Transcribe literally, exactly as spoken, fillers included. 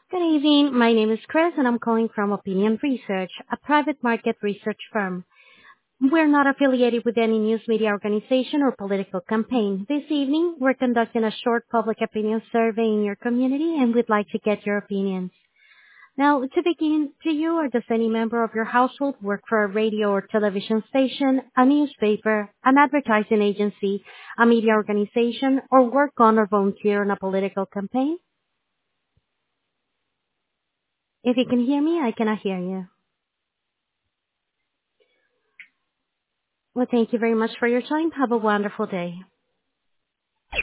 Good evening. My name is Chris, and I'm calling from Opinion Research, a private market research firm. We're not affiliated with any news media organization or political campaign. This evening, we're conducting a short public opinion survey in your community, and we'd like to get your opinions. Now, to begin, do you or does any member of your household work for a radio or television station, a newspaper, an advertising agency, a media organization, or work on or volunteer on a political campaign? If you can hear me, I cannot hear you. Well, thank you very much for your time. Have a wonderful day.